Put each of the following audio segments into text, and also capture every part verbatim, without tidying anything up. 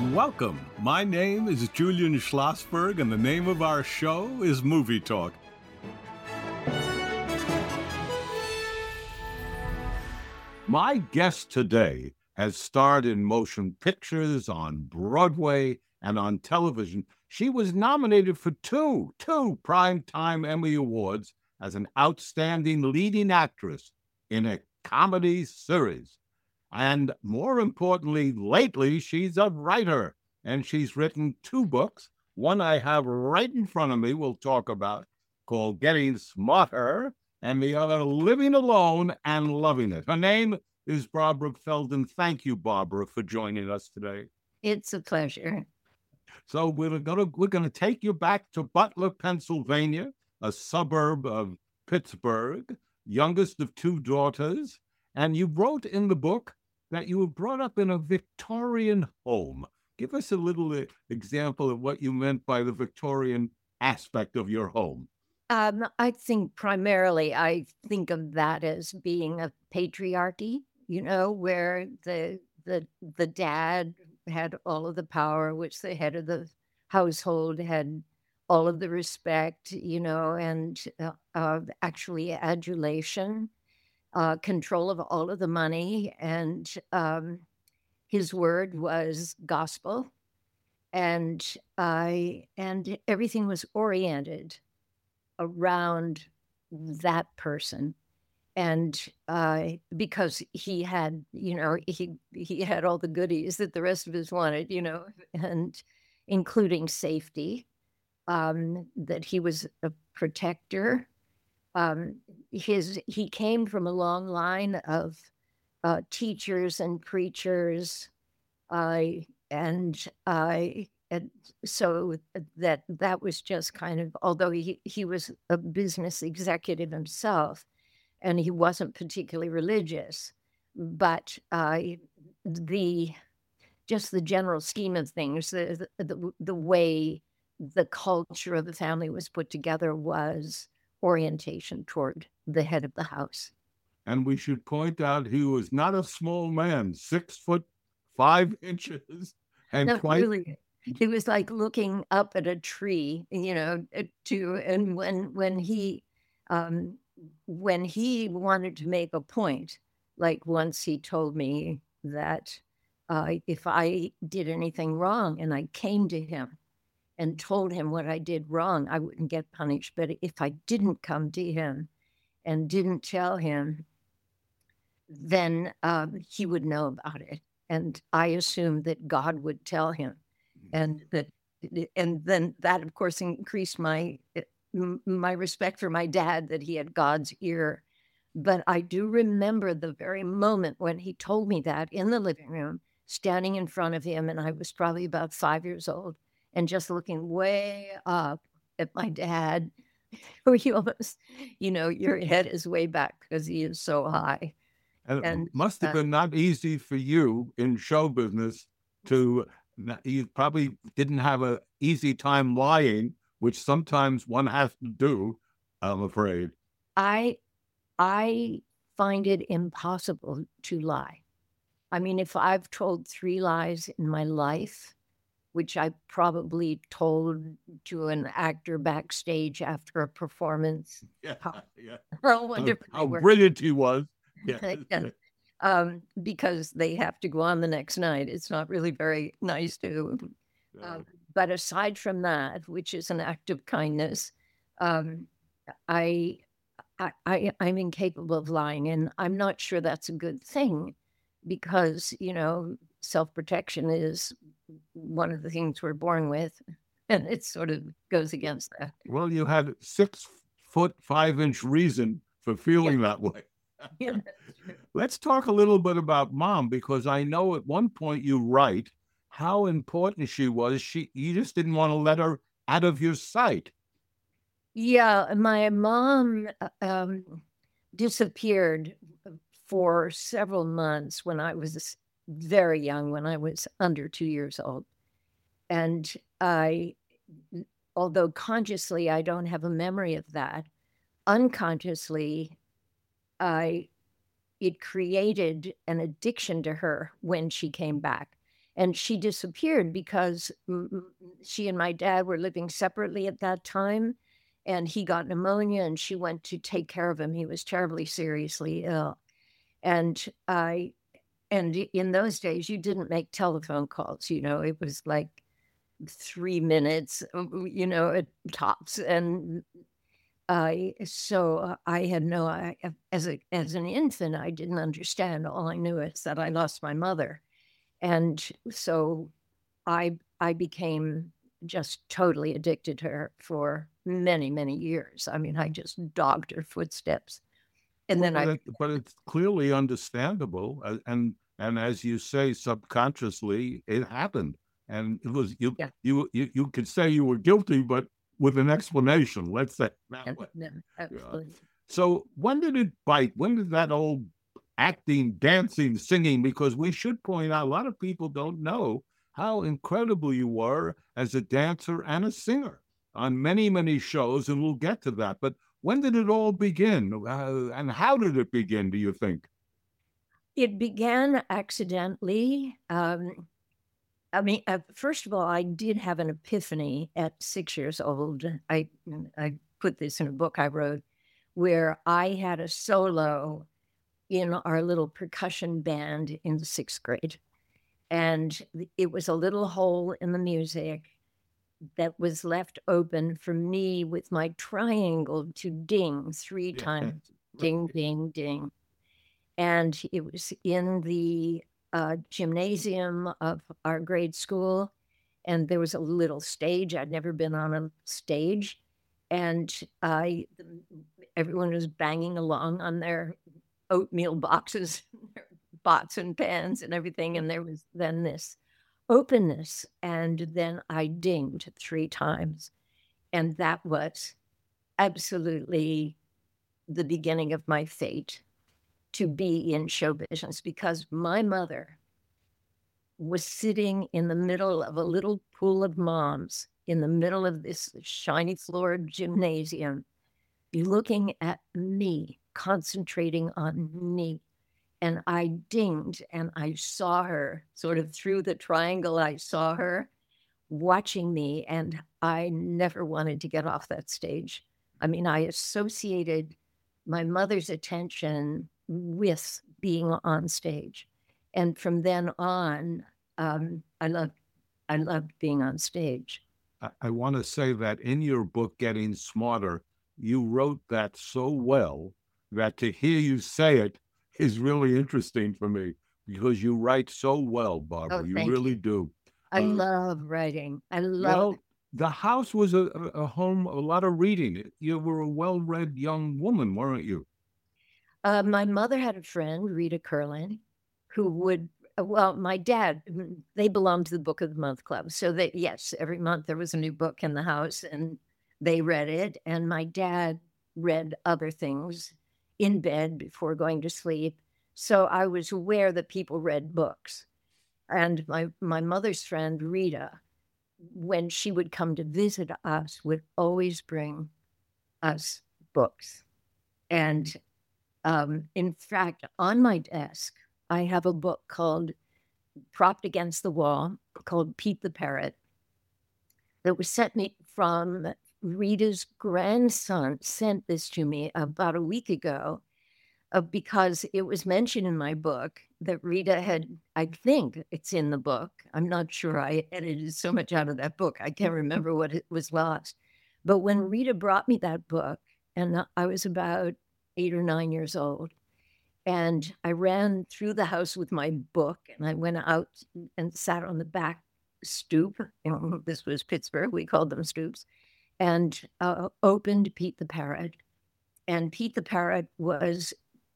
Welcome. My name is Julian Schlossberg, and the name of our show is Movie Talk. My guest today has starred in motion pictures, on Broadway, and on television. She was nominated for two, two Primetime Emmy Awards as an outstanding leading actress in a comedy series. And more importantly, lately, she's a writer, and she's written two books. One I have right in front of me, we'll talk about, called Getting Smarter, and the other, Living Alone and Loving It. Her name is Barbara Feldon. Thank you, Barbara, for joining us today. It's a pleasure. So we're gonna we're gonna take you back to Butler, Pennsylvania, a suburb of Pittsburgh, youngest of two daughters, and you wrote in the book that you were brought up in a Victorian home. Give us a little uh, example of what you meant by the Victorian aspect of your home. Um, I think primarily I think of that as being a patriarchy, you know, where the the the dad had all of the power, which the head of the household had all of the respect, you know, and uh, uh, actually adulation, uh, control of all of the money, and um, his word was gospel, and I and everything was oriented around that person. And uh, because he had, you know, he he had all the goodies that the rest of us wanted, you know, and including safety, um, that he was a protector. Um, his he came from a long line of uh, teachers and preachers, uh, and I and so that that was just kind of, although he he was a business executive himself, and he wasn't particularly religious, but uh, the just the general scheme of things, the, the the way the culture of the family was put together was orientation toward the head of the house. And we should point out he was not a small man, six foot five inches, and No, quite really, it was like looking up at a tree, you know, uh, to and when when he um when he wanted to make a point, like once he told me that uh, if I did anything wrong and I came to him and told him what I did wrong, I wouldn't get punished. But if I didn't come to him and didn't tell him, then um, he would know about it. And I assumed that God would tell him. And that, and then that, of course, increased my my respect for my dad, that he had God's ear. But I do remember the very moment when he told me that in the living room, standing in front of him, and I was probably about five years old, and just looking way up at my dad, where you almost, you know, your head is way back because he is so high. And it And must have uh, been not easy for you in show business to, you probably didn't have an easy time lying, which sometimes one has to do, I'm afraid. I I find it impossible to lie. I mean, if I've told three lies in my life, which I probably told to an actor backstage after a performance, Yeah, how, yeah. how How, wonderful they how were. brilliant he was. Yeah. Yeah. Um, because they have to go on the next night. It's not really very nice to. Um, but aside from that, which is an act of kindness, um, I, I, I, I'm incapable of lying, and I'm not sure that's a good thing, because you know self-protection is one of the things we're born with, and it sort of goes against that. Well, you had six foot five inch reason for Yeah, feeling that way. yeah, that's true. Let's talk a little bit about mom, because I know at one point you write how important she was. She, you just didn't want to let her out of your sight. Yeah, my mom uh, um, disappeared for several months when I was very young, when I was under two years old. And I, although consciously I don't have a memory of that, unconsciously, I it created an addiction to her when she came back. And she disappeared because mm, mm, she and my dad were living separately at that time, and he got pneumonia, and she went to take care of him. He was terribly seriously ill. And I and in those days, you didn't make telephone calls, you know, it was like three minutes, uh, you know, at tops. And I so uh, I had no I uh, as a as an infant, I didn't understand. All I knew is that I lost my mother. And so I I became just totally addicted to her for many, many years. I mean, I just dogged her footsteps. And Well, then but I it, but it's clearly understandable, uh, and and as you say, subconsciously, it happened, and it was you yeah, you you you could say you were guilty, but with an explanation. Let's say it that yeah, way. no, Yeah. absolutely. So when did it bite? When did that old acting, dancing, singing? Because we should point out a lot of people don't know how incredible you were as a dancer and a singer on many, many shows, and we'll get to that. But when did it all begin? Uh, and how did it begin, do you think? It began accidentally. Um, I mean, uh, first of all, I did have an epiphany at six years old. I I put this in a book I wrote where I had a solo in our little percussion band in the sixth grade. And it was a little hole in the music that was left open for me with my triangle to ding three Yeah. times. Right. Ding, ding, ding. And it was in the uh, gymnasium of our grade school. And there was a little stage. I'd never been on a stage. And I, everyone was banging along on their oatmeal boxes, pots and pans and everything. And there was then this openness. And then I dinged three times. And that was absolutely the beginning of my fate to be in show business, because my mother was sitting in the middle of a little pool of moms in the middle of this shiny floored gymnasium, looking at me, concentrating on me. And I dinged and I saw her sort of through the triangle. I saw her watching me, and I never wanted to get off that stage. I mean, I associated my mother's attention with being on stage. And from then on, um, I loved I loved being on stage. I, I want to say that in your book, Getting Smarter, you wrote that so well that to hear you say it is really interesting for me because you write so well, Oh, Barbara. You thank really you. do. I Uh, love writing. I love well, the house was a, a home, a lot of reading. You were a well read young woman, weren't you? Uh, my mother had a friend, Rita Curlin, who would, uh, well, my dad, mm, they belonged to the Book of the Month Club. So that, yes, every month there was a new book in the house and they read it. And my dad read other things in bed before going to sleep. So I was aware that people read books. And my, my mother's friend, Rita, when she would come to visit us, would always bring us books. And um, in fact, on my desk, I have a book called Propped Against the Wall called Pete the Parrot that was sent me from Rita's grandson, sent this to me about a week ago uh, because it was mentioned in my book that Rita had, I think it's in the book. I'm not sure. I edited so much out of that book. I can't remember what it was lost. But when Rita brought me that book, and I was about eight or nine years old, and I ran through the house with my book, and I went out and sat on the back stoop. You know, this was Pittsburgh. We called them stoops, and uh, opened Pete the Parrot. And Pete the Parrot was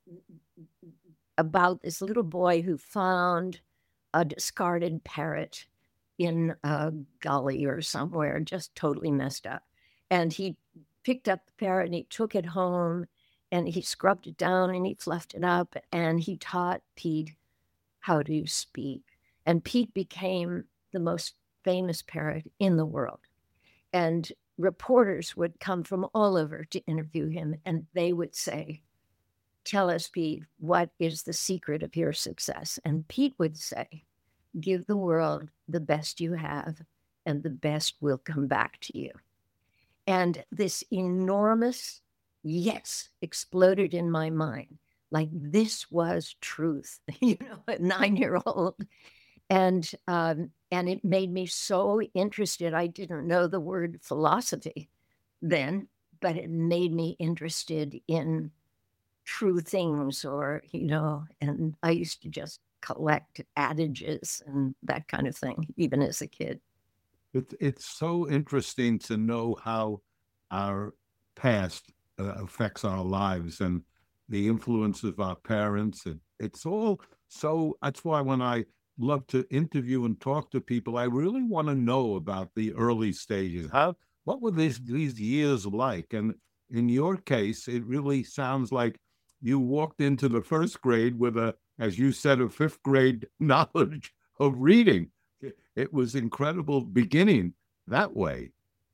about this little boy who found a discarded parrot in a gully or somewhere, just totally messed up. And he picked up the parrot and he took it home and he scrubbed it down and he fluffed it up and he taught Pete how to speak. And Pete became the most famous parrot in the world. And reporters would come from all over to interview him, and they would say, "Tell us, Pete, what is the secret of your success?" And Pete would say, give the world the best you have, and the best will come back to you. And this enormous yes exploded in my mind. Like this was truth, you know, a nine-year-old. And um, and it made me so interested. I didn't know the word philosophy then, but it made me interested in true things, or, you know, and I used to just collect adages and that kind of thing, even as a kid. It, it's so interesting to know how our past uh, affects our lives and the influence of our parents. And it's all so, that's why when I love to interview and talk to people, I really want to know about the early stages. How, what were these, these years like? And in your case, it really sounds like you walked into the first grade with a, as you said, a fifth grade knowledge of reading. It was incredible beginning that way.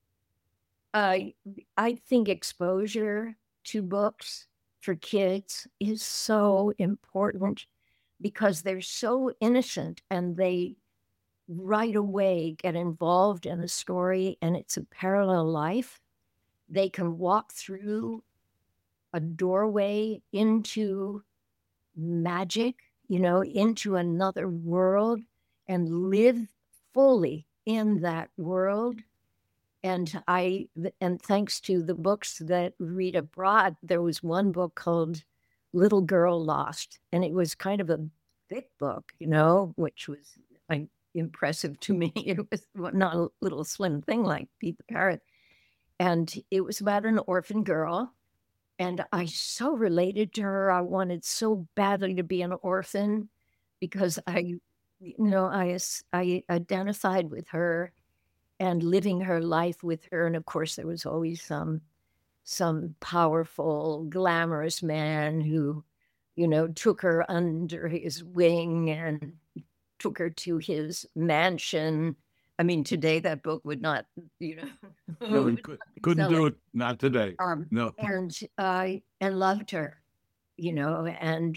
Uh, I think exposure to books for kids is so important because they're so innocent and they right away get involved in a story and it's a parallel life. They can walk through a doorway into magic, you know, into another world and live fully in that world. And I, and thanks to the books that Rita brought, there was one book called Little Girl Lost, and it was kind of a thick book, you know, which was like impressive to me. It was not a little slim thing like Pete the Parrot. And it was about an orphan girl. And I so related to her. I wanted so badly to be an orphan because I, you know, I, I identified with her and living her life with her. And of course, there was always some some powerful, glamorous man who, you know, took her under his wing and took her to his mansion. I mean, today that book would not, you know, No, we could, couldn't do it. Not today. Um, No. and uh, and loved her, you know, and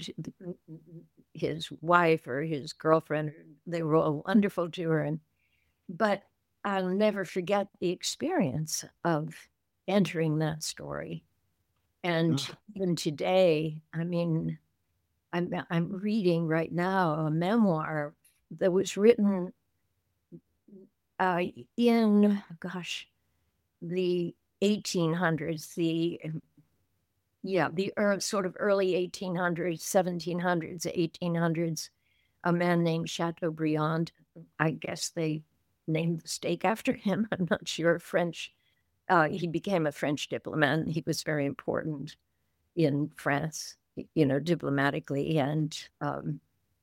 his wife or his girlfriend, they were all wonderful to her. And but I'll never forget the experience of entering that story. And even today, I mean, I'm I'm reading right now a memoir that was written uh, in, gosh, the eighteen hundreds, the yeah, the er, sort of early eighteen hundreds, seventeen hundreds, eighteen hundreds. A man named Chateaubriand. I guess they named the steak after him. I'm not sure. French. Uh, he became a French diplomat. He was very important in France, you know, diplomatically, and um,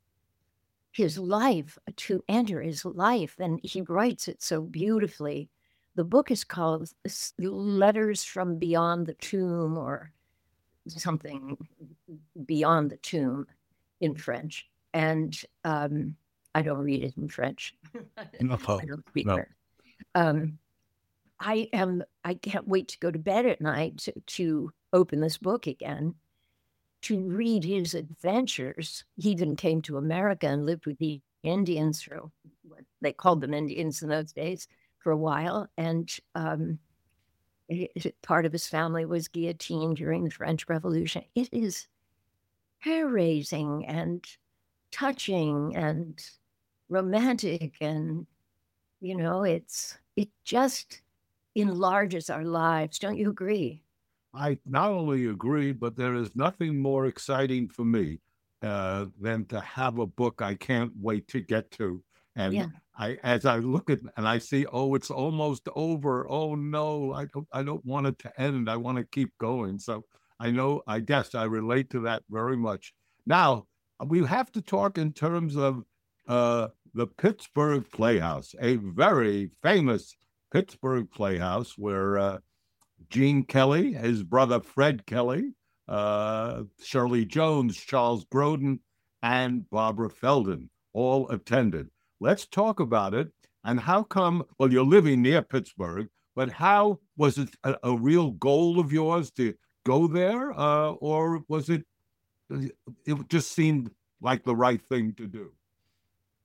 his life, to enter his life, and he writes it so beautifully. The book is called Letters from Beyond the Tomb, or something beyond the tomb in French. And um, I don't read it in French. No, I don't speak no. French. Um, I am. I can't wait to go to bed at night to, to open this book again, to read his adventures. He even came to America and lived with the Indians, or what they called them Indians in those days, for a while. And um, it, part of his family was guillotined during the French Revolution. It is hair-raising and touching and romantic, and you know, it's it just enlarges our lives. Don't you agree? I not only agree, but there is nothing more exciting for me uh, than to have a book I can't wait to get to. And Yeah. I, as I look at and I see, oh, it's almost over. Oh no, I don't, I don't want it to end. I want to keep going. So I know, I guess I relate to that very much. Now we have to talk in terms of uh, the Pittsburgh Playhouse, a very famous Pittsburgh Playhouse where uh, Gene Kelly, his brother Fred Kelly, uh, Shirley Jones, Charles Grodin, and Barbara Feldon all attended. Let's talk about it. And how come, well, you're living near Pittsburgh, but how was it a, a real goal of yours to go there? Uh, or was it, it just seemed like the right thing to do?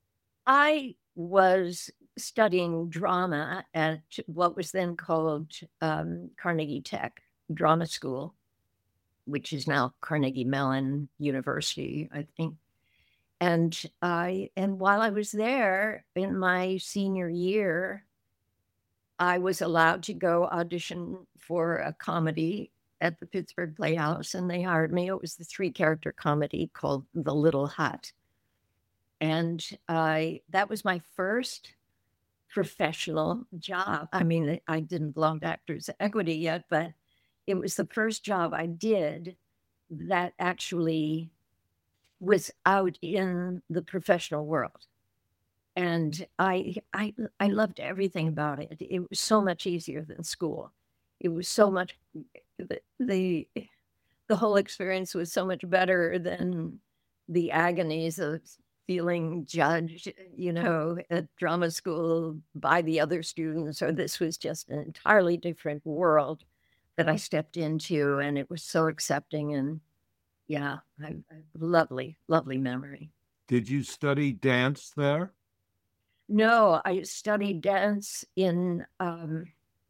I was studying drama at what was then called um, Carnegie Tech Drama School, which is now Carnegie Mellon University, I think. And I and while I was there in my senior year, I was allowed to go audition for a comedy at the Pittsburgh Playhouse, and they hired me. It was the three character comedy called The Little Hut. And I that was my first professional job. I mean, I didn't belong to Actors Equity yet, but it was the first job I did that actually was out in the professional world. And I I I loved everything about it. It was so much easier than school. It was so much the the, the whole experience was so much better than the agonies of feeling judged, you know, at drama school by the other students, or this was just an entirely different world that I stepped into, and it was so accepting. And yeah, I, I, lovely, lovely memory. Did you study dance there? No, I studied dance in um,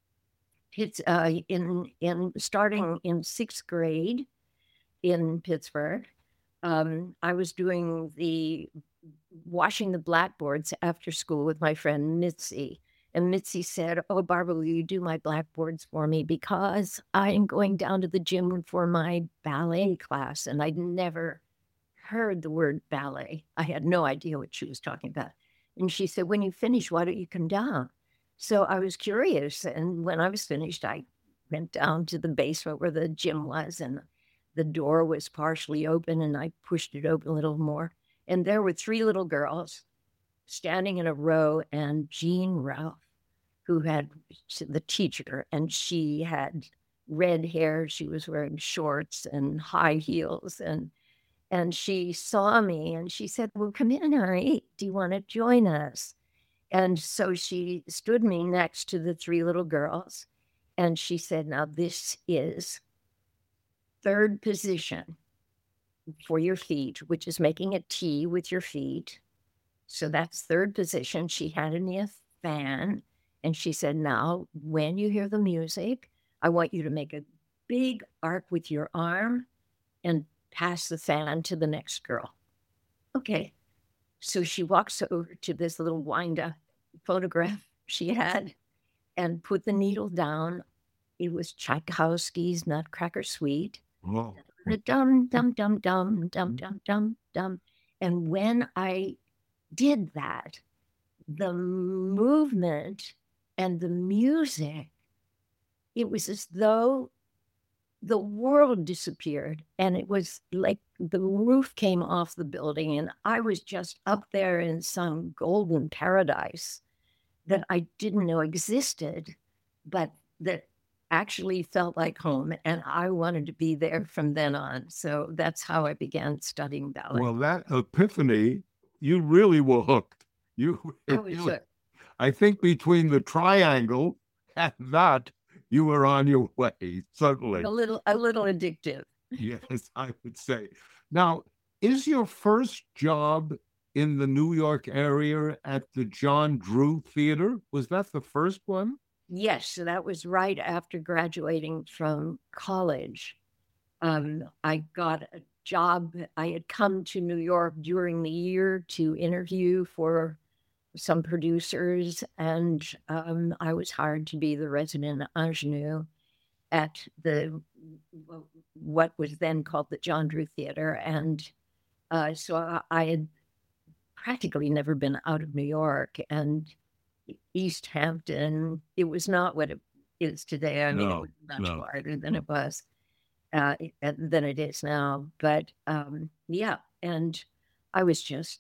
it's uh, in in starting in sixth grade in Pittsburgh. Um, I was doing the washing the blackboards after school with my friend Mitzi. And Mitzi said, "Oh, Barbara, will you do my blackboards for me? Because I'm going down to the gym for my ballet class." And I'd never heard the word ballet. I had no idea what she was talking about. And she said, "When you finish, why don't you come down?" So I was curious. And when I was finished, I went down to the basement where the gym was, and the door was partially open, and I pushed it open a little more. And there were three little girls standing in a row, and Jean Ralph, who had the teacher, and she had red hair. She was wearing shorts and high heels. And and she saw me and she said, "Well, come in, Harry. Do you want to join us?" And so she stood me next to the three little girls. And she said, "Now this is third position for your feet, which is making a T with your feet. So that's third position." She handed me a fan and she said, "Now, when you hear the music, I want you to make a big arc with your arm and pass the fan to the next girl." Okay. So she walks over to this little wind up photograph she had and put the needle down. It was Tchaikovsky's Nutcracker Suite. Oh. Dum, dum, dum, dum, dum, dum, dum, dum. And when I did that, the movement and the music, it was as though the world disappeared, and it was like the roof came off the building, and I was just up there in some golden paradise that I didn't know existed, but that actually felt like home, and I wanted to be there from then on. So that's how I began studying ballet. Well, that epiphany, you really were hooked. You, I was really, hooked. I think between the triangle and that, you were on your way, certainly. A little, a little addictive. Yes, I would say. Now, is your first job in the New York area at the John Drew Theater? Was that the first one? Yes, so that was right after graduating from college. Um, I got a job. I had come to New York during the year to interview for some producers, and um, I was hired to be the resident ingenue at the what was then called the John Drew Theater. And uh, so I, I had practically never been out of New York, and East Hampton, it was not what it is today. I mean, No, it was much no. larger than it was, uh, than it is now. But um, yeah, and I was just,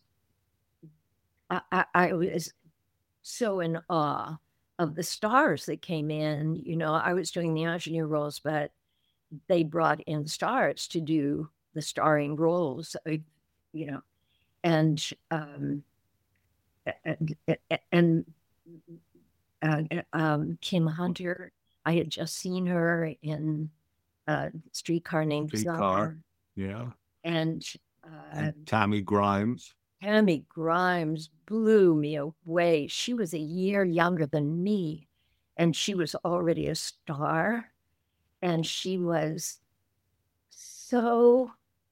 I, I, I was so in awe of the stars that came in. You know, I was doing the ingenue roles, but they brought in stars to do the starring roles, you know, and um, and, and uh, um, Kim Hunter. I had just seen her in uh, Streetcar Named Streetcar, Desire, yeah. and, uh, And Tammy Grimes. Tammy Grimes blew me away. She was a year younger than me, and she was already a star, and she was so,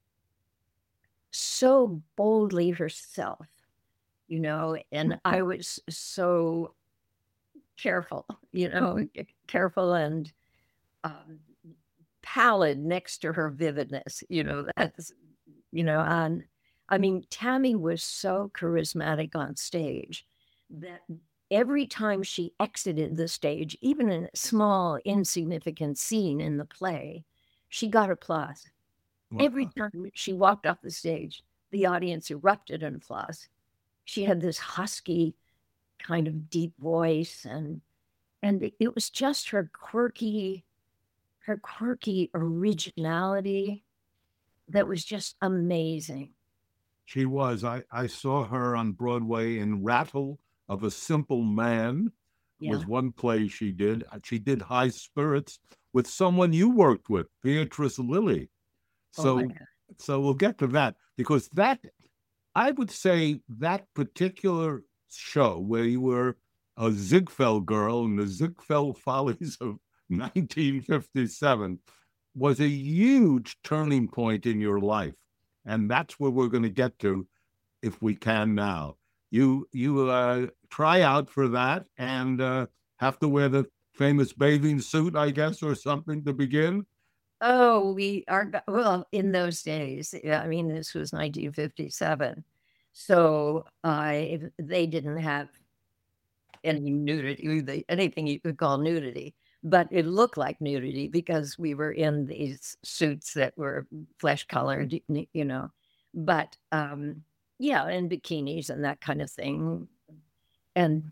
so boldly herself, you know, and I was so careful, you know, careful and um, pallid next to her vividness, you know, that's, you know, on, I mean, Tammy was so charismatic on stage that every time she exited the stage, even in a small, insignificant scene in the play, she got applause. Wow. Every time she walked off the stage, the audience erupted in applause. She had this husky kind of deep voice, and and it was just her quirky, her quirky originality that was just amazing. She was. I, I saw her on Broadway in Rattle of a Simple Man was Yeah. one play she did. Uh, She did High Spirits with someone you worked with, Beatrice Lilly. Oh my So God. so we'll get to that because that I would say that particular show where you were a Ziegfeld girl in the Ziegfeld Follies of nineteen fifty-seven was a huge turning point in your life. And that's where we're going to get to if we can now. You you uh, try out for that and uh, have to wear the famous bathing suit, I guess, or something to begin. Oh, we are, well, in those days, yeah, I mean, this was nineteen fifty-seven. So I, they didn't have any nudity, they- anything you could call nudity, but it looked like nudity because we were in these suits that were flesh colored, you know, but um, yeah, and bikinis and that kind of thing. And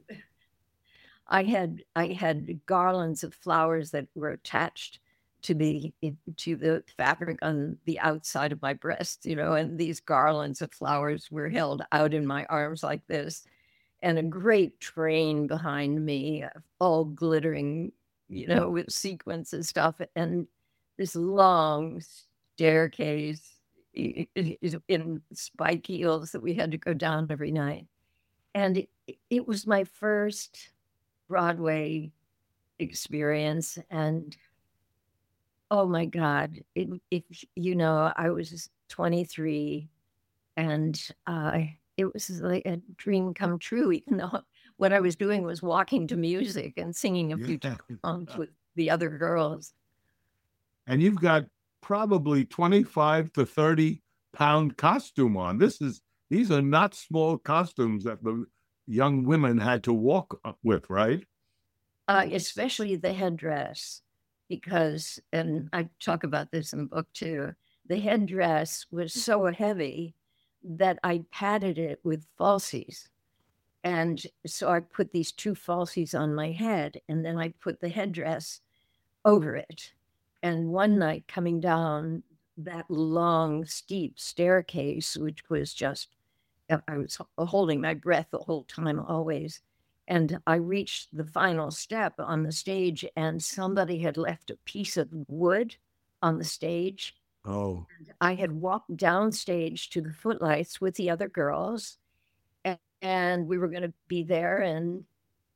I had I had garlands of flowers that were attached to the to the fabric on the outside of my breast, you know, and these garlands of flowers were held out in my arms like this, and a great train behind me, uh, all glittering, you know, with sequins and stuff, and this long staircase in spike heels that we had to go down every night. And it, it was my first Broadway experience. And oh my God, it, if you know, I was twenty-three and uh, it was like a dream come true, even though what I was doing was walking to music and singing a few Yeah. songs with the other girls. And you've got probably twenty-five to thirty pound costume on. This is these are not small costumes that the young women had to walk with, right? Uh, especially the headdress, because, and I talk about this in the book too, the headdress was so heavy that I padded it with falsies. And so I put these two falsies on my head, and then I put the headdress over it. And one night coming down that long, steep staircase, which was just, I was holding my breath the whole time, always. And I reached the final step on the stage, and somebody had left a piece of wood on the stage. Oh, I had walked downstage to the footlights with the other girls, and, and we were going to be there and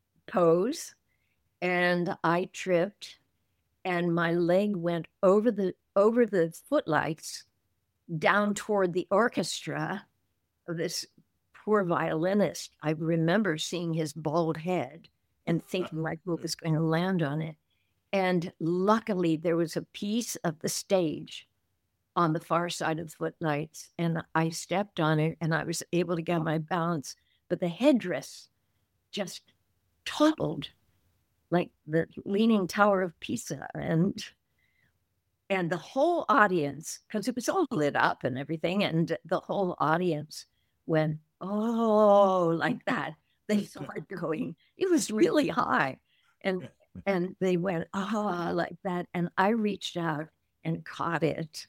pose. And I tripped, and my leg went over the over the footlights down toward the orchestra of this poor violinist. I remember seeing his bald head and thinking my foot was going to land on it. And luckily, there was a piece of the stage on the far side of the footlights, and I stepped on it, and I was able to get my balance. But the headdress just toppled like the Leaning Tower of Pisa, and and the whole audience, because it was all lit up and everything, and the whole audience went, oh, like that. They saw it going. It was really high. And and they went, ah, like that. And I reached out and caught it,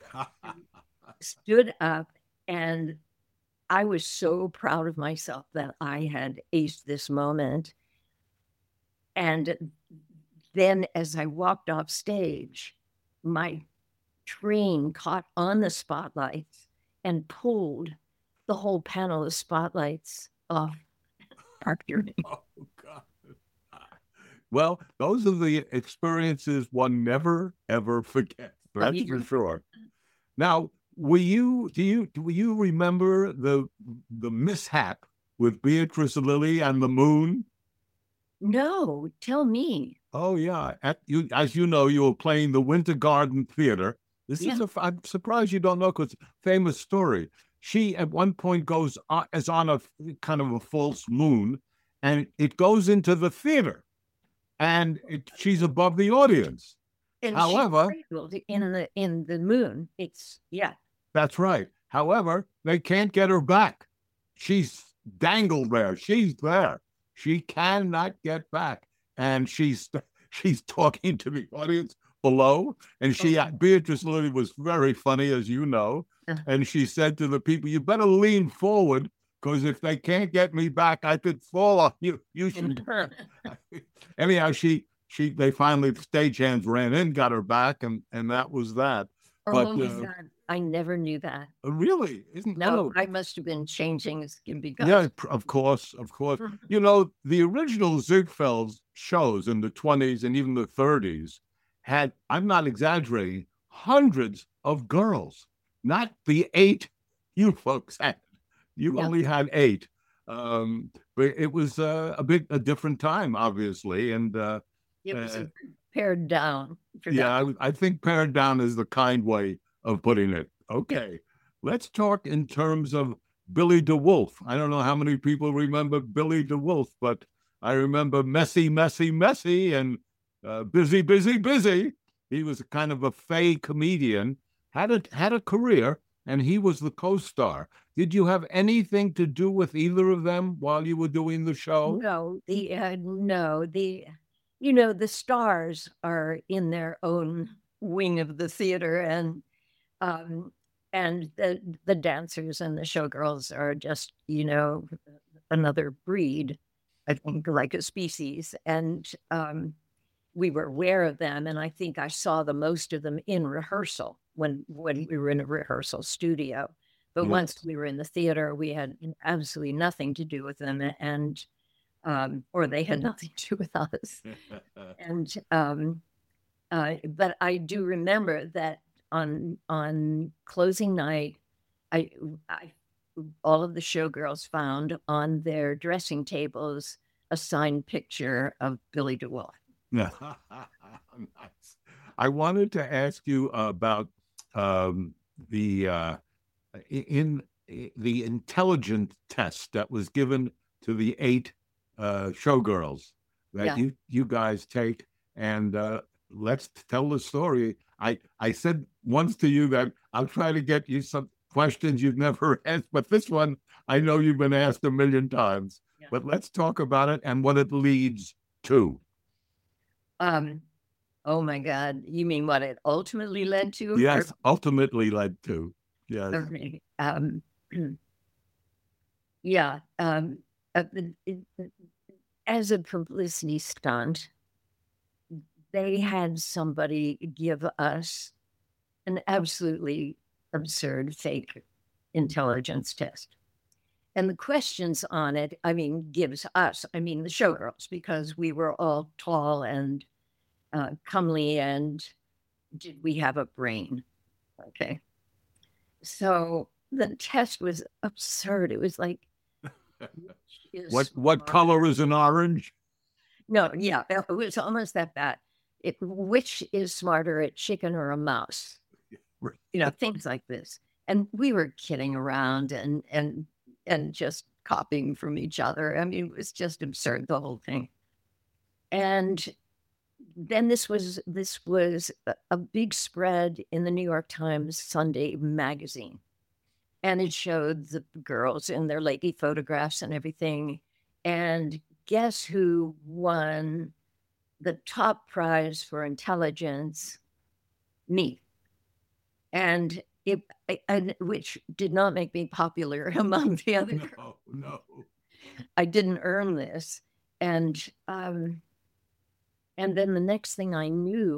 stood up, and I was so proud of myself that I had aced this moment. And then as I walked off stage, my train caught on the spotlights and pulled the whole panel of spotlights off Park Ewing. Oh, God. Well, those are the experiences one never, ever forgets. That's for sure. Now, were you, do you, do you remember the, the mishap with Beatrice Lillie and the moon? No, tell me. Oh, yeah. At you, as you know, you were playing the Winter Garden Theater. This Yeah. is a, I'm surprised you don't know because famous story. She at one point goes on, is on a kind of a false moon, and it goes into the theater, and it, she's above the audience. And However, she's in the in the moon. It's yeah. That's right. However, they can't get her back. She's dangled there. She's there. She cannot get back, and she's she's talking to the audience below. And she, okay. Beatrice Lillie was very funny, as you know. And she said to the people, "You better lean forward, because if they can't get me back, I could fall on you. You should." Anyhow, she she they finally stagehands ran in, got her back, and and that was that. Oh but, my uh, God. I never knew that. Really? Isn't No, oh. I must have been changing skin because Yeah, of course, of course. You know, the original Ziegfeld shows in the twenties and even the thirties had, I'm not exaggerating, hundreds of girls. Not the eight you folks had. You yeah. only had eight. Um, but it was uh, a big, a different time, obviously. And uh, it was uh, pared down. Yeah, I, I think pared down is the kind way of putting it. Okay, let's talk in terms of Billy DeWolfe. I don't know how many people remember Billy DeWolfe, but I remember Messy, Messy, Messy, and uh, Busy, Busy, Busy. He was a kind of a fey comedian, had a, had a career, and he was the co-star. Did you have anything to do with either of them while you were doing the show? No, the uh, no, the you know, the stars are in their own wing of the theater, and um, and the the dancers and the showgirls are just, you know, another breed, I think, like a species. And um, we were aware of them, and I think I saw the most of them in rehearsal when when we were in a rehearsal studio. But yes. Once we were in the theater, we had absolutely nothing to do with them, and um, or they had nothing to do with us. and um, uh, but I do remember that on on closing night, I, I all of the showgirls found on their dressing tables a signed picture of Billy DeWolfe. Nice. I wanted to ask you about um, the uh, in, in the intelligence test that was given to the eight uh, showgirls that yeah. you you guys take, and uh, let's tell the story. I I said once to you that I'll try to get you some questions you've never asked, but this one I know you've been asked a million times. Yeah. But let's talk about it and what it leads to. Um, oh my God. You mean what it ultimately led to? Yes, or? ultimately led to. Yes. Okay. Um, yeah. Um, uh, it, it, as a publicity stunt, they had somebody give us an absolutely absurd fake intelligence test. And the questions on it, I mean, gives us, I mean, the showgirls, because we were all tall and uh, comely, and did we have a brain? Okay. So the test was absurd. It was like, what what color is an orange? No, yeah, it was almost that bad. It, which is smarter, a chicken or a mouse? You know, things like this. And we were kidding around and and and just copying from each other. I mean, it was just absurd, the whole thing. And then this was this was a, a big spread in the New York Times Sunday magazine. And it showed the girls in their lady photographs and everything. And guess who won the top prize for intelligence? Me. And it, and which did not make me popular among the other no, girls. No, I didn't earn this. And um, and then the next thing I knew,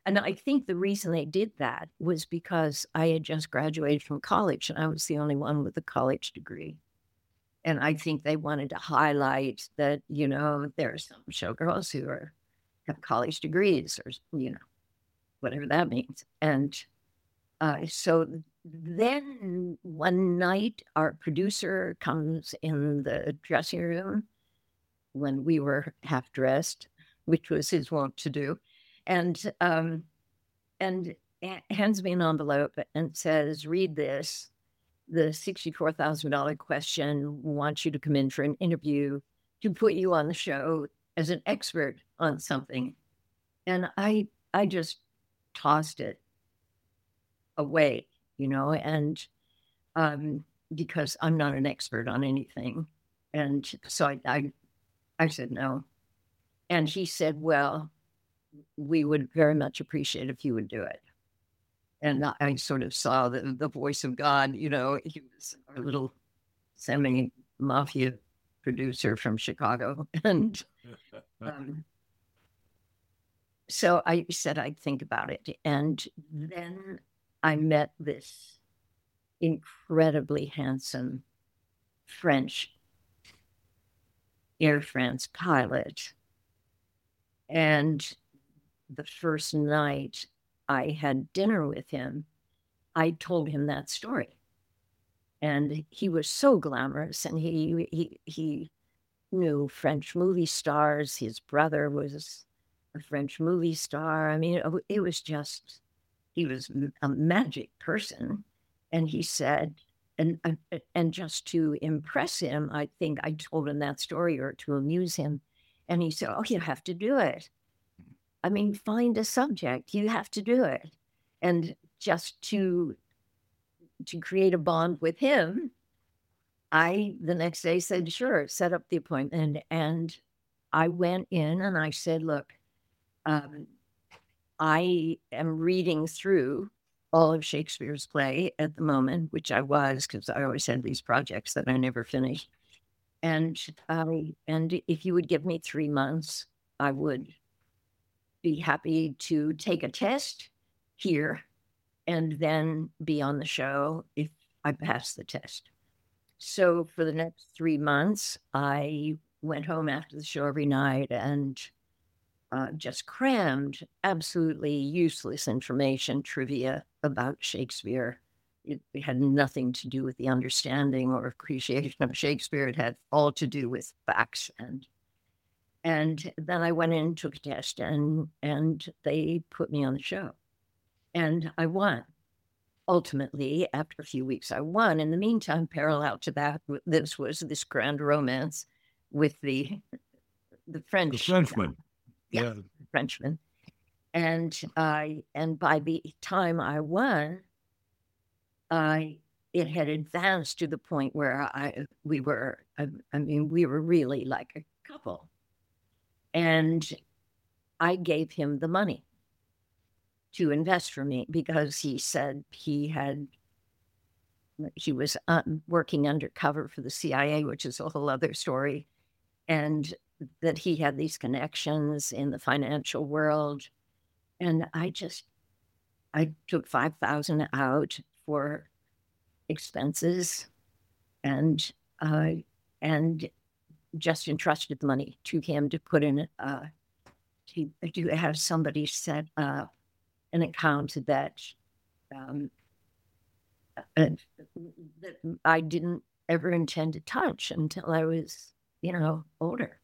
And I think the reason they did that was because I had just graduated from college and I was the only one with a college degree. And I think they wanted to highlight that, you know, there are some showgirls who are have college degrees or, you know, whatever that means. And uh, so then one night, our producer comes in the dressing room when we were half dressed, which was his wont to do, and um, and hands me an envelope and says, "Read this. The sixty-four thousand dollars question wants you to come in for an interview to put you on the show as an expert on something." And I, I just tossed it away, you know, and um, because I'm not an expert on anything. And so I, I, I said no. And he said, "Well, we would very much appreciate if you would do it." And I sort of saw the, the voice of God, you know, he was our little semi-mafia producer from Chicago. And um, so I said I'd think about it. And then I met this incredibly handsome French Air France pilot. And the first night I had dinner with him, I told him that story. And he was so glamorous, and he he he knew French movie stars. His brother was a French movie star. I mean, it, it was just, he was a magic person. And he said, and and just to impress him, I think I told him that story, or to amuse him. And he said, "Oh, you have to do it. I mean, find a subject. You have to do it." And just to to create a bond with him, I the next day said, "Sure," set up the appointment. And I went in and I said, "Look, um, I am reading through all of Shakespeare's play at the moment," which I was, because I always had these projects that I never finished. And I and if you would give me three months, I would be happy to take a test here and then be on the show if I pass the test. So for the next three months, I went home after the show every night and uh, just crammed absolutely useless information, trivia about Shakespeare. It, it had nothing to do with the understanding or appreciation of Shakespeare. It had all to do with facts. And and then I went in, took a test, and and they put me on the show. And I won. Ultimately, after a few weeks, I won. In the meantime, parallel to that, this was this grand romance with the the French. The Frenchman. Yeah, yeah. Frenchman. And I and by the time I won, I it had advanced to the point where I we were I, I mean we were really like a couple. And I gave him the money to invest for me because he said he had he was uh, working undercover for the C I A, which is a whole other story, and that he had these connections in the financial world. And I just I took five thousand out for expenses, and uh, and just entrusted the money to him to put in uh, to, to have somebody set up an account that um, uh, that I didn't ever intend to touch until I was, you know, older.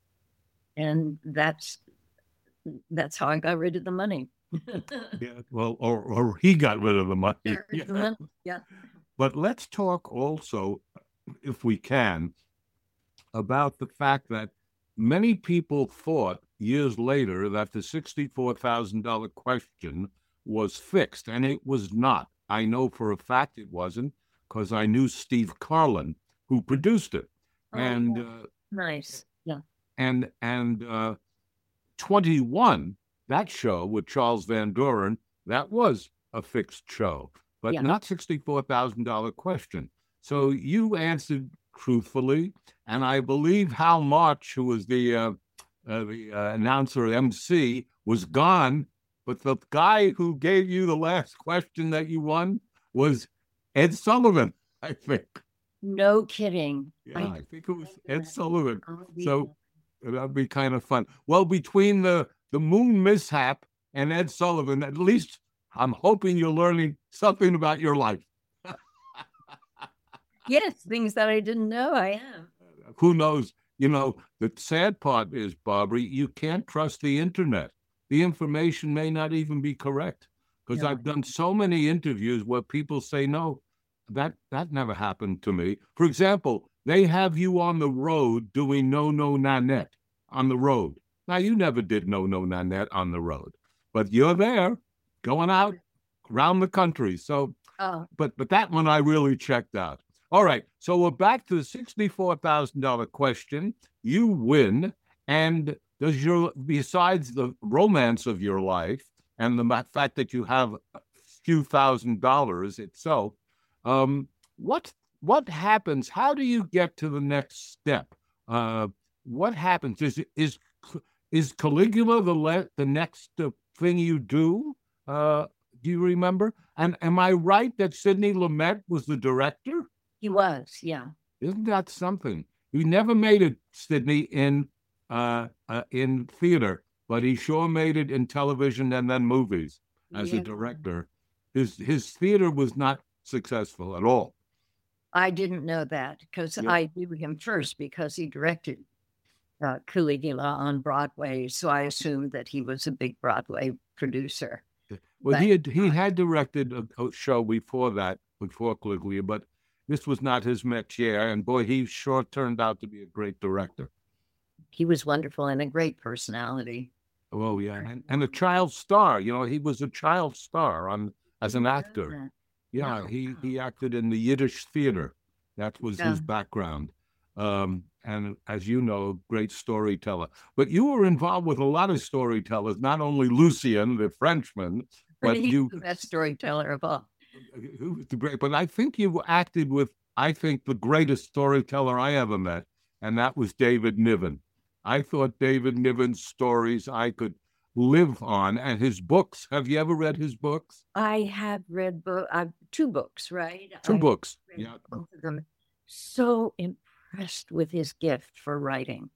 And that's that's how I got rid of the money. Yeah, well, or, or he got rid of the money. Yeah. Yeah. But let's talk also, if we can, about the fact that many people thought years later that the sixty-four thousand dollars question was fixed, and it was not. I know for a fact it wasn't, because I knew Steve Carlin, who produced it. Oh, and yeah. uh, Nice. Yeah. And and uh, twenty-one, that show with Charles Van Doren, that was a fixed show, but Yeah. not sixty-four thousand dollars question. So you answered truthfully, and I believe Hal March, who was the uh, uh, the uh, announcer M C, was gone But the guy who gave you the last question that you won was Ed Sullivan, I think. No kidding. Yeah, I I think it was Ed that. Sullivan. I'll be So that'd be kind of fun. Well, between the the moon mishap and Ed Sullivan, at least I'm hoping you're learning something about your life. yes, things that I didn't know. I am. Who knows? You know, the sad part is, Barbary, you can't trust the internet. The information may not even be correct. Because No. I've done so many interviews where people say, no, that that never happened to me. For example, they have you on the road doing No No Nanette on the road. Now, you never did No No Nanette on the road, but you're there going out around the country. So, Oh, but but that one I really checked out. All right, so we're back to the sixty-four thousand dollar question. You win, and does your besides the romance of your life and the fact that you have a few thousand dollars itself, um, what what happens? How do you get to the next step? Uh, what happens? Is is is Caligula the le- the next uh, thing you do? Uh, do you remember? And am I right that Sidney Lumet was the director? he was. Yeah. Isn't that something? He never made it, Sidney, in uh, uh, in theater, but he sure made it in television and then movies as Yeah. a director. His his theater was not successful at all. I didn't know that because Yeah. I knew him first because he directed uh, Caligula on Broadway. So I assumed that he was a big Broadway producer. Well, But he had he had directed a, a show before that, before Caligula, but this was not his métier. And boy, he sure turned out to be a great director. he was wonderful and a great personality. Oh yeah, and, and a child star. You know, he was a child star on as an actor. Yeah, No. he he acted in the Yiddish theater. That was Yeah. his background. Um, and as you know, great storyteller. But you were involved with a lot of storytellers, not only Lucien, the Frenchman, but He's you the best storyteller of all. who was the great. But I think you acted with, I think, the greatest storyteller I ever met, and that was David Niven. I thought David Niven's stories I could live on, and his books. Have you ever read his books? I have read bo- uh, two books, right? Two I books. read Yeah. both of them. So impressed with his gift for writing.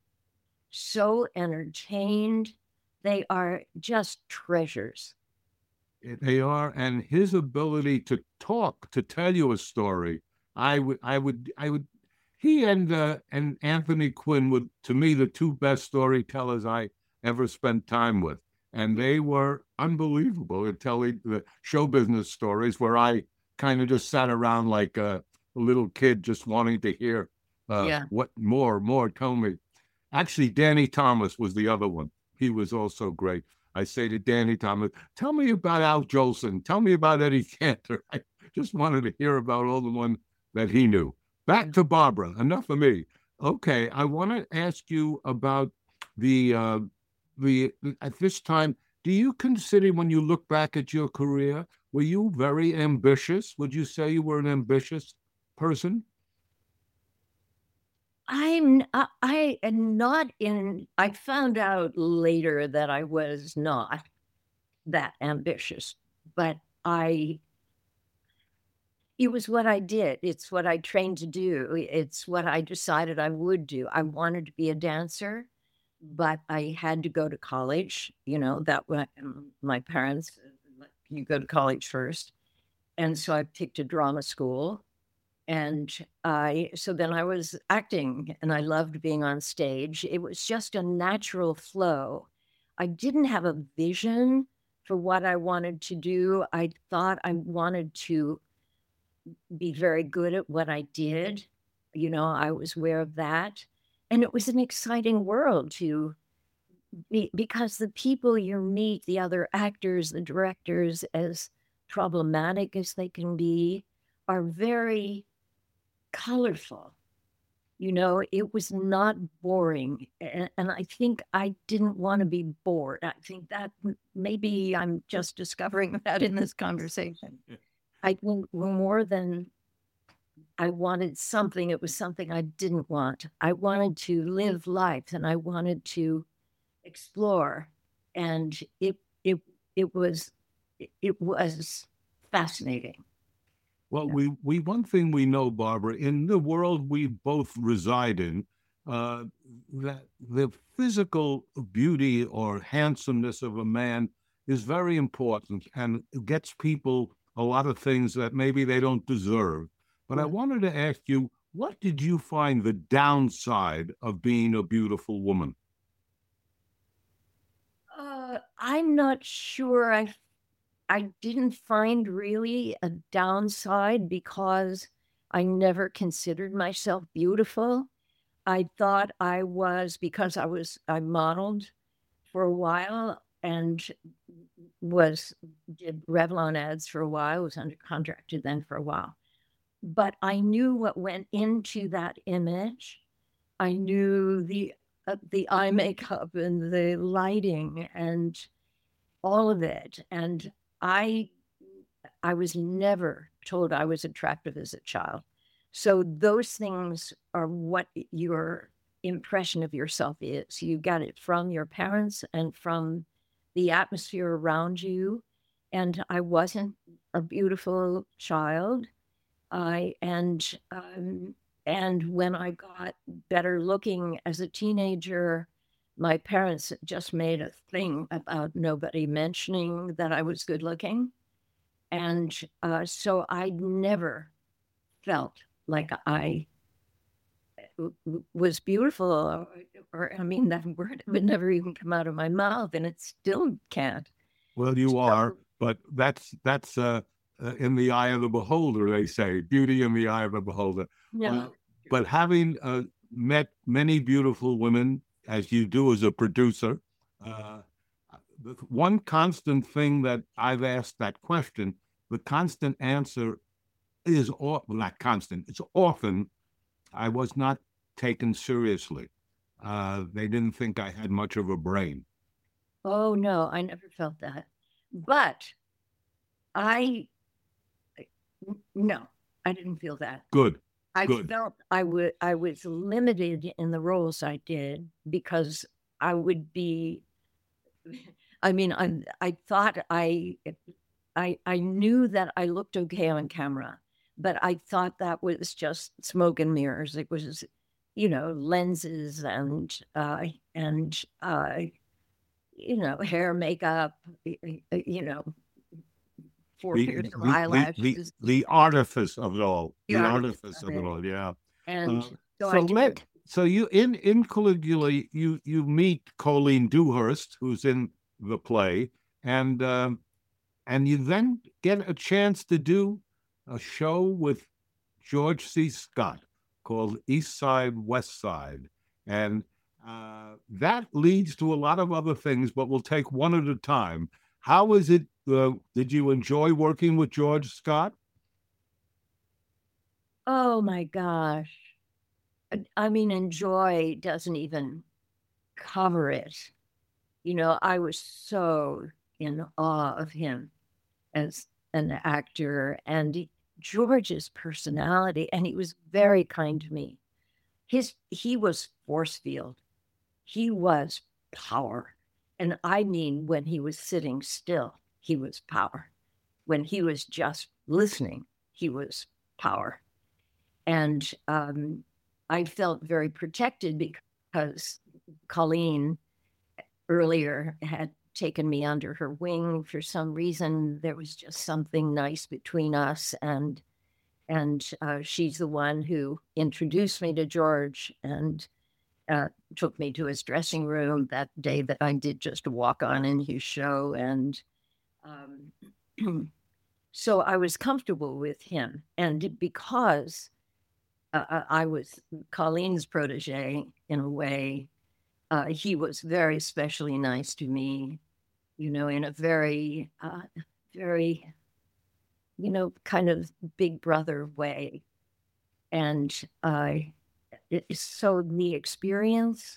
So entertained. They are just treasures. They are, and his ability to talk, to tell you a story. I would, I would, I would. He and uh, and Anthony Quinn were, to me, the two best storytellers I ever spent time with, and they were unbelievable at telling the show business stories. Where I kind of just sat around like a, a little kid, just wanting to hear uh, Yeah. what more, more. Tell me. Actually, Danny Thomas was the other one. He was also great. I say to Danny Thomas, tell me about Al Jolson. Tell me about Eddie Cantor. I just wanted to hear about all the one that he knew. Back to Barbara. Enough of me. Okay, I want to ask you about the uh, the at this time. Do you consider, when you look back at your career, were you very ambitious? Would you say you were an ambitious person? I'm I, I am not in I found out later that I was not that ambitious, but I it was what I did. It's what I trained to do. It's what I decided I would do. I wanted to be a dancer, but I had to go to college. You know, that was my parents, you go to college first. And so I picked a drama school. And I, so then I was acting and I loved being on stage. It was just a natural flow. I didn't have a vision for what I wanted to do. I thought I wanted to be very good at what I did. You know, I was aware of that. And it was an exciting world to be, because the people you meet, the other actors, the directors, as problematic as they can be, are very colorful. You know, it was not boring. And, and I think I didn't want to be bored. I think that maybe I'm just discovering that in this conversation. I think more than I wanted something, it was something I didn't want. I wanted to live life and I wanted to explore. And it it it was it was fascinating. Well, Yeah. we, we one thing we know, Barbara, in the world we both reside in, uh, that the physical beauty or handsomeness of a man is very important and gets people a lot of things that maybe they don't deserve. But I Right. wanted to ask you, what did you find the downside of being a beautiful woman? Uh, I'm not sure. I I didn't find really a downside because I never considered myself beautiful. I thought I was because I was I modeled for a while and was did Revlon ads for a while, was under contracted then for a while. But I knew what went into that image. I knew the uh, the eye makeup and the lighting and all of it. And I I was never told I was attractive as a child. So those things are what your impression of yourself is. You got it from your parents and from the atmosphere around you. And I wasn't a beautiful child. I and um, and when I got better looking as a teenager, my parents just made a thing about nobody mentioning that I was good looking. And uh, so I never felt like I w- w- was beautiful, or, or I mean, that word would never even come out of my mouth, and it still can't. Well, you are, So, but that's that's uh, uh, in the eye of the beholder, they say. Beauty in the eye of the beholder. yeah. Uh, but having uh, met many beautiful women, as you do as a producer, uh, the one constant thing that I've asked that question, the constant answer is, well, not constant, it's often, I was not taken seriously. Uh, they didn't think I had much of a brain. Oh no, I never felt that. But I, no, I didn't feel that. Good, I good. felt I would I was limited in the roles I did because I would be I mean I I thought I I I knew that I looked okay on camera, but I thought that was just smoke and mirrors. It was, you know, lenses and uh and uh you know, hair, makeup, you know, four the pairs of the the the eyelashes, the artifice of it all, the the artifice artifice of of it it. all. Yeah. And Uh, so I so let did. so you in in Caligula, you you meet Colleen Dewhurst, who's in the play, and um, and you then get a chance to do a show with George C. Scott called East Side, West Side, and uh, that leads to a lot of other things, but we'll take one at a time. How is it? Uh, did you enjoy working with George Scott? Oh my gosh. I mean, enjoy doesn't even cover it. You know, I was so in awe of him as an actor and George's personality, and he was very kind to me. His he was force field. He was power. And I mean when he was sitting still, he was power. When he was just listening, he was power. And um, I felt very protected because Colleen earlier had taken me under her wing for some reason. There was just something nice between us, and and uh, she's the one who introduced me to George and uh, took me to his dressing room that day that I did just a walk on in his show, and um, so I was comfortable with him, and because uh, uh, I was Colleen's protege in a way. Uh, he was very especially nice to me, you know, in a very, uh, very, you know, kind of big brother way. And uh, it, so the experience,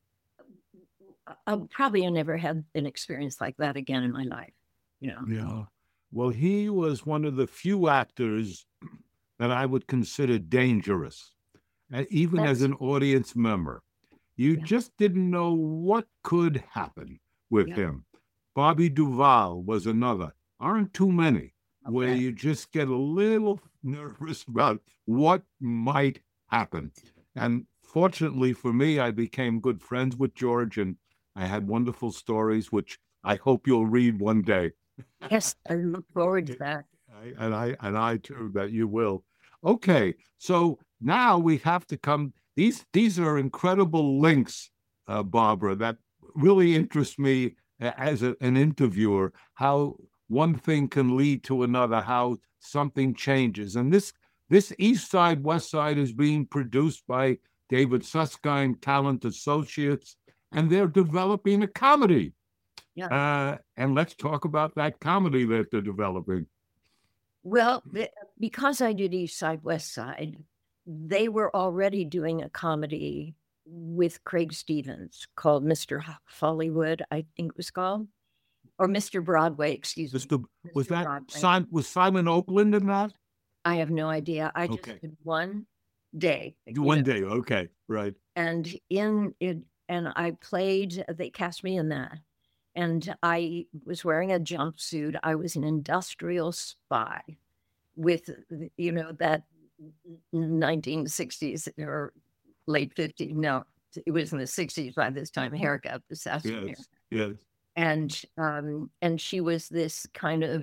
I probably never had an experience like that again in my life, you know. Yeah. Well, he was one of the few actors that I would consider dangerous, uh, even as That's, an audience member. You yeah, just didn't know what could happen with yeah, him. Bobby Duvall was another. Aren't too many, where Okay. you just get a little nervous about what might happen. And fortunately for me, I became good friends with George, and I had wonderful stories, which I hope you'll read one day. Yes, I look forward to that. I, and I and I too that you will. Okay, so now we have to come. These these are incredible links, uh, Barbara, that really interest me as a, an interviewer. How one thing can lead to another, how something changes, and this this East Side West Side is being produced by David Susskind Talent Associates, and they're developing a comedy. Yeah. Uh, and let's talk about that comedy that they're developing. Well, because I did East Side, West Side, they were already doing a comedy with Craig Stevens called Mister Hollywood, I think it was called, or Mister Broadway, excuse Mister me. Was Mister that Broadway. Simon, was Simon Oakland in that? I have no idea. I just Okay. did one day. you One know, day. Okay. Right. and in it, and I played, they cast me in that. And I was wearing a jumpsuit. I was an industrial spy with, you know, that nineteen sixties or late fifties. No, it was in the sixties by this time, haircut, the Sassoon hair. Yes. Yes. And um, and she was this kind of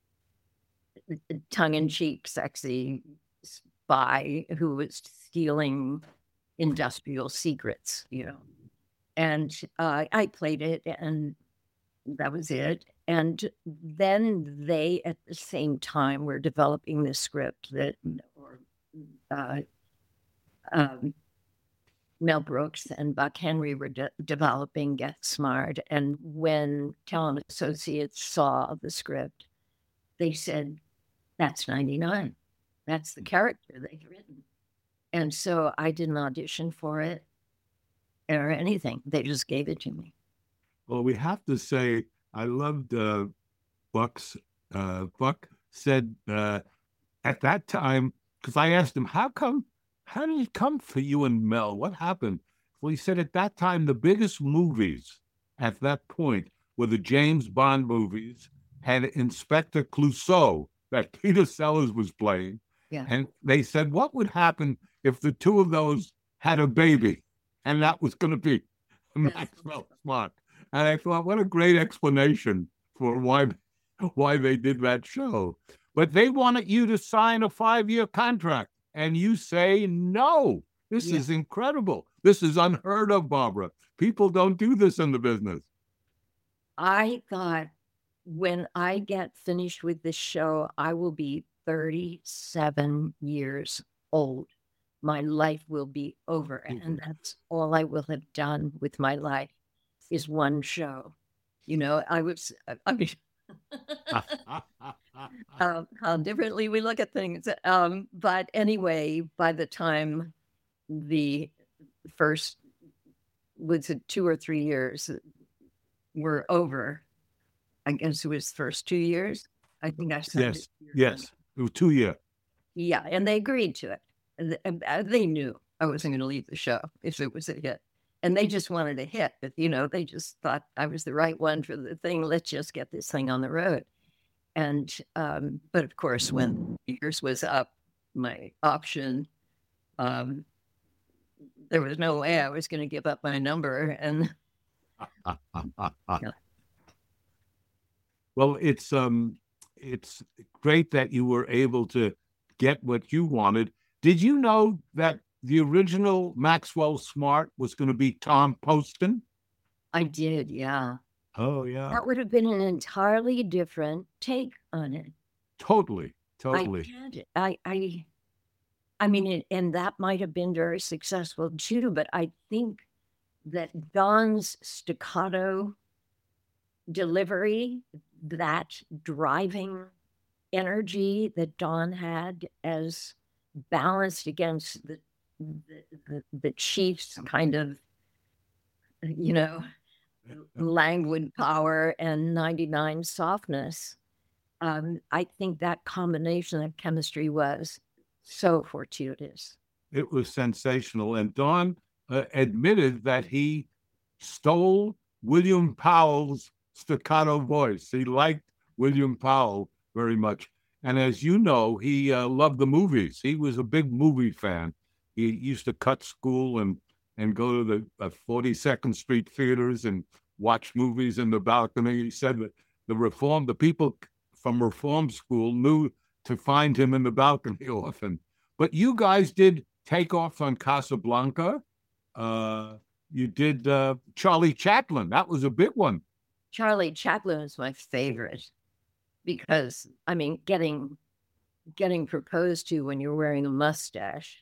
tongue-in-cheek, sexy spy who was stealing industrial secrets, you know. And uh, I played it, and that was it. And then they, at the same time, were developing this script that, or uh, um, Mel Brooks and Buck Henry were de- developing Get Smart. And when Talent Associates saw the script, they said, that's ninety-nine. That's the character they've written. And so I didn't audition for it or anything. They just gave it to me. Well, we have to say, I loved uh, Buck's. Uh, Buck said uh, at that time, because I asked him, how come, how did it come for you and Mel? What happened? Well, he said at that time, the biggest movies at that point were the James Bond movies, had Inspector Clouseau that Peter Sellers was playing. Yeah. And they said, what would happen if the two of those had a baby? And that was going to be Maxwell Smart. And I thought, what a great explanation for why why they did that show. But they wanted you to sign a five-year contract, and you say no. This Yeah. is incredible. This is unheard of, Barbara. People don't do this in the business. I thought when I get finished with this show, I will be thirty-seven years old. My life will be over, and that's all I will have done with my life is one show. You know, I was, I mean, um, how differently we look at things. Um, but anyway, by the time the first, was it two or three years were over, I guess it was the first two years. I think I signed Yes, it. yes. It was two years. Yeah, and they agreed to it. And, and uh, they knew I wasn't going to leave the show if it was a hit. And they just wanted a hit, but you know, they just thought I was the right one for the thing. Let's just get this thing on the road. And um, but of course, when yours was up, my option, um, there was no way I was going to give up my number. And yeah. Well, it's um, it's great that you were able to get what you wanted. Did you know that the original Maxwell Smart was going to be Tom Poston? I did, yeah. Oh, yeah. That would have been an entirely different take on it. Totally, totally. I had it. I, I, I mean, it, and that might have been very successful too, but I think that Don's staccato delivery, that driving energy that Don had, as balanced against the the, the, the chief's kind of, you know, languid power and ninety-nine softness. Um, I think that combination of chemistry was so fortuitous. It was sensational. And Don uh, admitted that he stole William Powell's staccato voice. He liked William Powell very much. And as you know, he uh, loved the movies. He was a big movie fan. He used to cut school and, and go to the uh, forty-second Street theaters and watch movies in the balcony. He said that the reform, the people from reform school knew to find him in the balcony often. But you guys did Takeoff on Casablanca. Uh, you did uh, Charlie Chaplin. That was a big one. Charlie Chaplin is my favorite because, I mean, getting getting proposed to when you're wearing a mustache.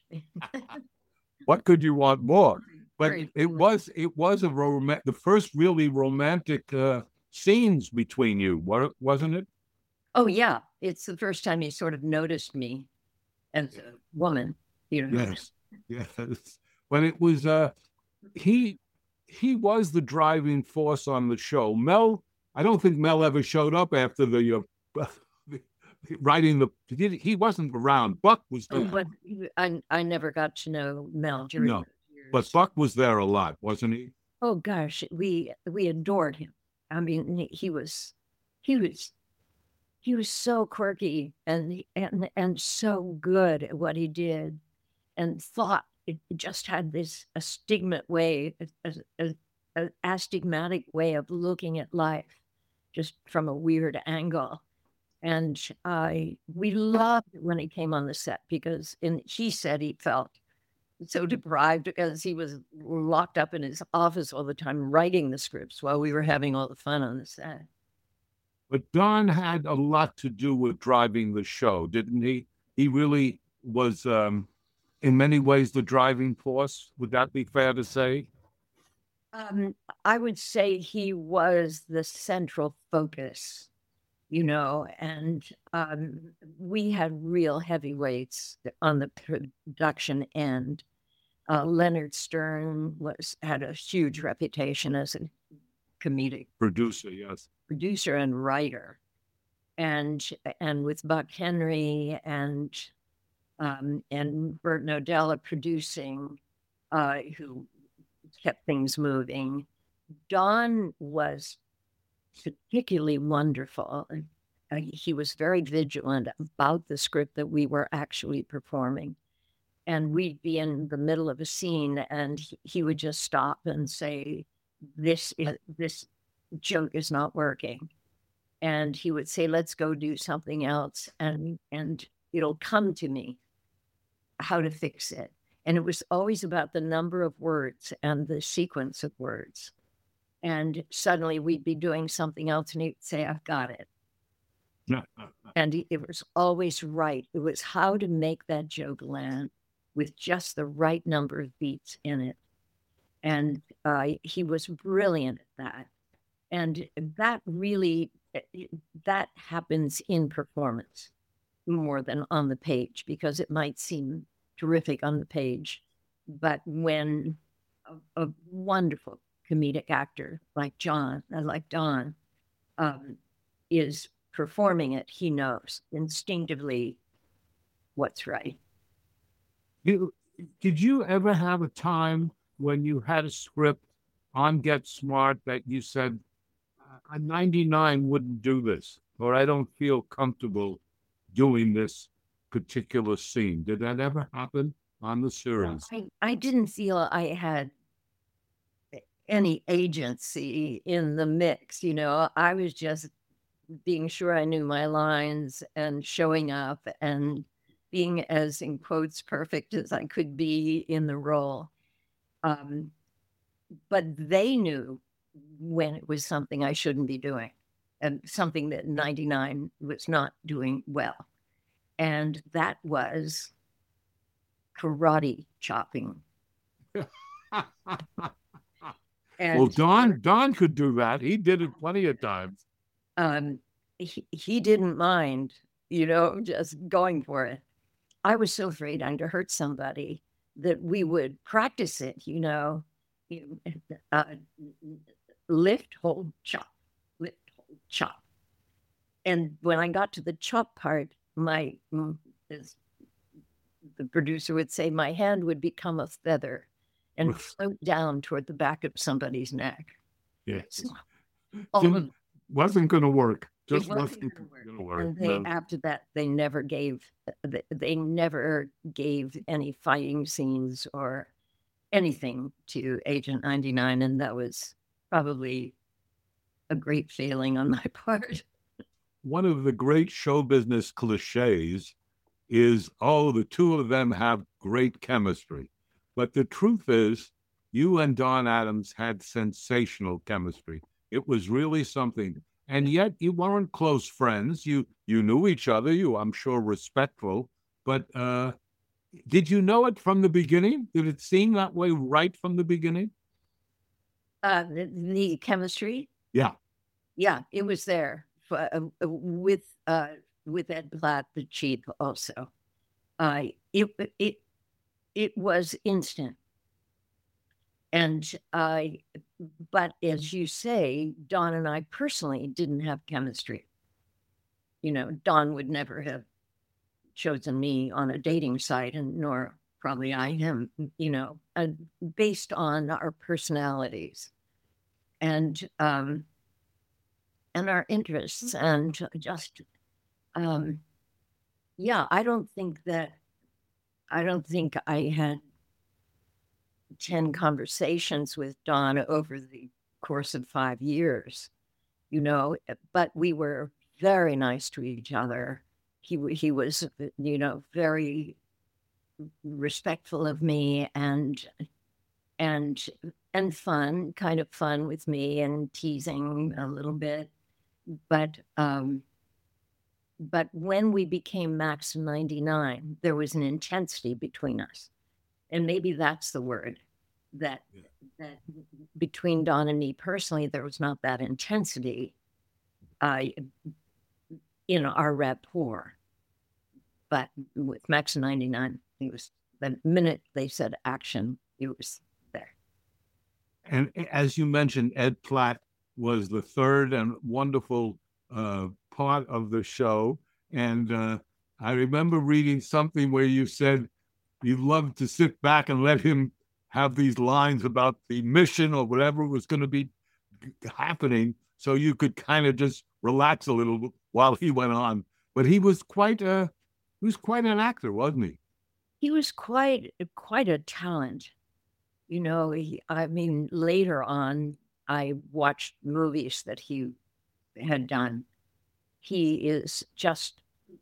What could you want more? But it was it was a rom- the first really romantic uh, scenes between you, wasn't it? Oh yeah, it's the first time he sort of noticed me as a woman. You know. Yes, yes. When it was uh, he he was the driving force on the show. Mel, I don't think Mel ever showed up after the uh, writing the. He wasn't around. Buck was there. But I I never got to know Mel during no, but Buck was there a lot, wasn't he? Oh gosh, we we adored him. I mean, he was he was he was so quirky and and and so good at what he did, and thought it just had this astigmatic way, a, a, a astigmatic way of looking at life, just from a weird angle. And I we loved it when he came on the set because, and he said he felt so deprived because he was locked up in his office all the time writing the scripts while we were having all the fun on the set. But Don had a lot to do with driving the show, didn't he? He really was, um, in many ways, the driving force. Would that be fair to say? Um, I would say he was the central focus, you know, and um, we had real heavyweights on the production end. Uh, Leonard Stern was had a huge reputation as a comedic producer, yes, producer and writer, and and with Buck Henry and um, and Burt Nodella producing, uh, who kept things moving. Don was particularly wonderful. Uh, he was very vigilant about the script that we were actually performing. And we'd be in the middle of a scene and he, he would just stop and say, this is, this joke is not working. And he would say, let's go do something else. And, and it'll come to me how to fix it. And it was always about the number of words and the sequence of words. And suddenly we'd be doing something else and he'd say, I've got it. And it was always right. It was how to make that joke land with just the right number of beats in it. And uh, he was brilliant at that. And that really, that happens in performance more than on the page, because it might seem terrific on the page. But when a, a wonderful comedic actor like John, like Don, um, is performing it, he knows instinctively what's right. You, did you ever have a time when you had a script on Get Smart that you said, a ninety-nine wouldn't do this, or I don't feel comfortable doing this particular scene? Did that ever happen on the series? I, I didn't feel I had any agency in the mix. You know, I was just being sure I knew my lines and showing up and being as, in quotes, perfect as I could be in the role. Um, but they knew when it was something I shouldn't be doing and something that ninety-nine was not doing well. And that was karate chopping. And, well, Don, Don could do that. He did it plenty of times. Um, he, he didn't mind, you know, just going for it. I was so afraid I'm to hurt somebody that we would practice it, you know, uh, lift, hold, chop, lift, hold, chop. And when I got to the chop part, my, as the producer would say, my hand would become a feather and float down toward the back of somebody's neck. Yes. So, all, of, wasn't going to work. Just It wasn't wasn't gonna work. going to work. And they, No. after that, they never gave, they, they never gave any fighting scenes or anything to Agent ninety-nine. And that was probably a great failing on my part. One of the great show business cliches is, oh, the two of them have great chemistry. But the truth is, you and Don Adams had sensational chemistry. It was really something. And yet you weren't close friends. You you knew each other. You, I'm sure, respectful. But uh, did you know it from the beginning? Did it seem that way right from the beginning? Uh, the, the chemistry? Yeah. Yeah, it was there for, uh, with uh, with Ed Platt, the chief, also. Uh, it it it was instant. And I, but as you say, Don and I personally didn't have chemistry. You know, Don would never have chosen me on a dating site, and nor probably I him, you know, uh, based on our personalities and um, and our interests, and just, um, yeah, I don't think that, I don't think I had ten conversations with Don over the course of five years, you know, but we were very nice to each other. He, he was, you know, very respectful of me, and, and, and fun, kind of fun with me, and teasing a little bit. But, um, but when we became Max ninety-nine, there was an intensity between us. And maybe that's the word, that yeah. that between Don and me personally, there was not that intensity uh, in our rapport. But with Max ninety-nine, it was the minute they said action, it was there. And as you mentioned, Ed Platt was the third and wonderful uh, part of the show. And uh, I remember reading something where you said, you loved to sit back and let him have these lines about the mission or whatever was going to be happening, so you could kind of just relax a little while he went on. But he was quite a, he was quite an actor, wasn't he? He was quite, quite a talent. You know, he, I mean, later on, I watched movies that he had done. He is just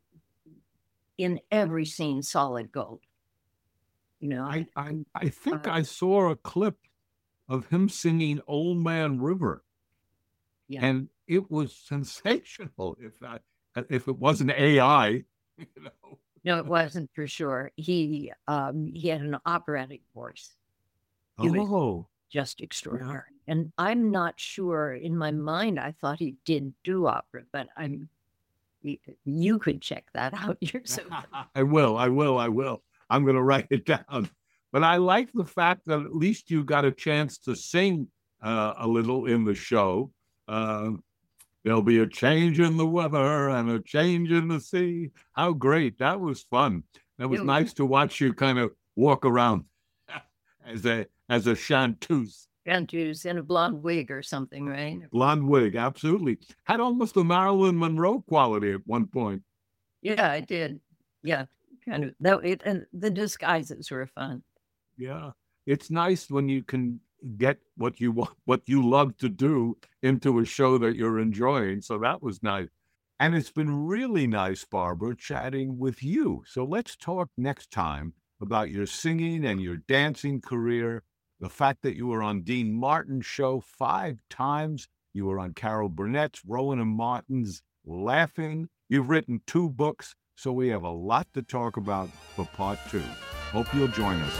in every scene solid gold. You know, I, I, I think uh, I saw a clip of him singing Old Man River. Yeah. And it was sensational, if I, if it wasn't A I. You know? No, it wasn't, for sure. He um, he had an operatic voice. He oh. was just extraordinary. And I'm not sure, in my mind, I thought he did do opera, but I'm, you could check that out yourself. I will, I will, I will. I'm going to write it down. But I like the fact that at least you got a chance to sing uh, a little in the show. Uh, there'll be a change in the weather and a change in the sea. How great. That was fun. That was, was nice to watch you kind of walk around as a as a chanteuse. Chanteuse in a blonde wig or something, right? Blonde wig, absolutely. Had almost a Marilyn Monroe quality at one point. Yeah, I did. Yeah. Kind of that, it, and the disguises were fun. Yeah, it's nice when you can get what you want, what you love to do, into a show that you're enjoying. So that was nice, and it's been really nice, Barbara, chatting with you. So let's talk next time about your singing and your dancing career. The fact that you were on Dean Martin's show five times, you were on Carol Burnett's, Rowan and Martin's Laughing. You've written two books. So we have a lot to talk about for part two. Hope you'll join us.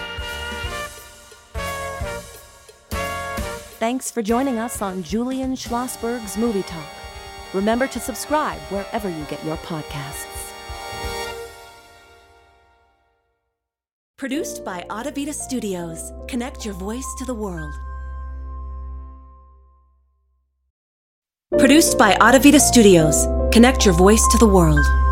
Thanks for joining us on Julian Schlossberg's Movie Talk. Remember to subscribe wherever you get your podcasts. Produced by Audavita Studios. Connect your voice to the world. Produced by Audavita Studios. Connect your voice to the world.